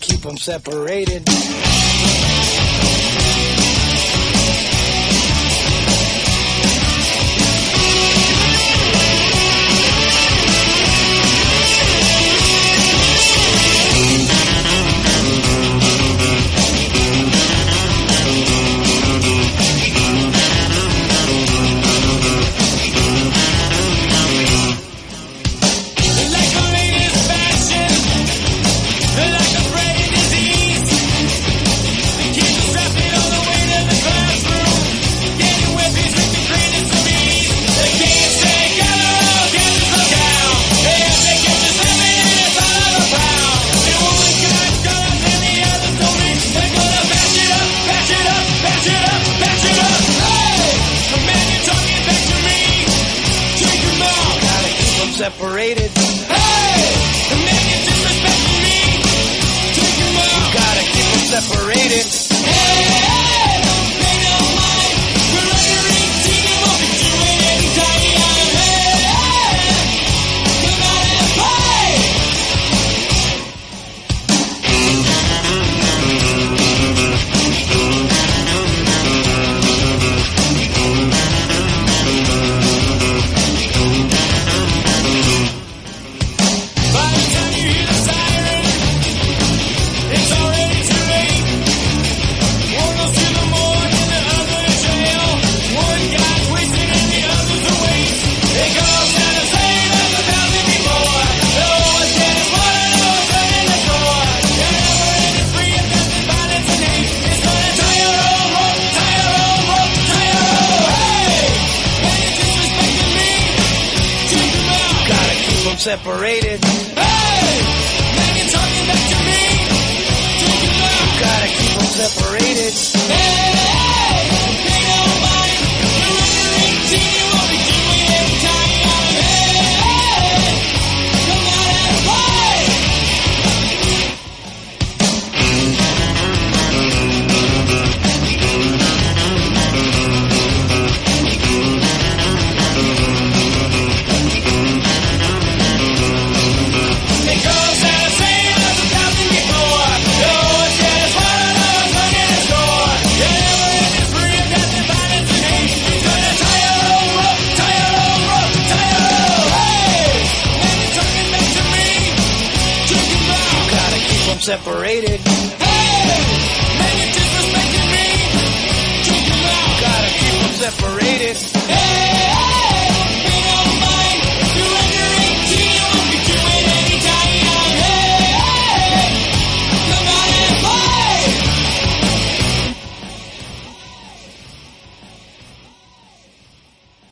keep them separated. Separated. Hey! The man is disrespecting me. Take him out. You gotta keep them separated. Hey! Hey! Don't pay no mind. We're under 18 and we'll be doing anytime you got him. Hey! Hey! Come out and play! Separated. Hey! Man, you're talking back to me. Take him out. You gotta keep them separated. Hey! Hey! Don't pay no mind. You're under 18. You won't be doing anytime you got him. Hey! Hey! Come out and play! Separated.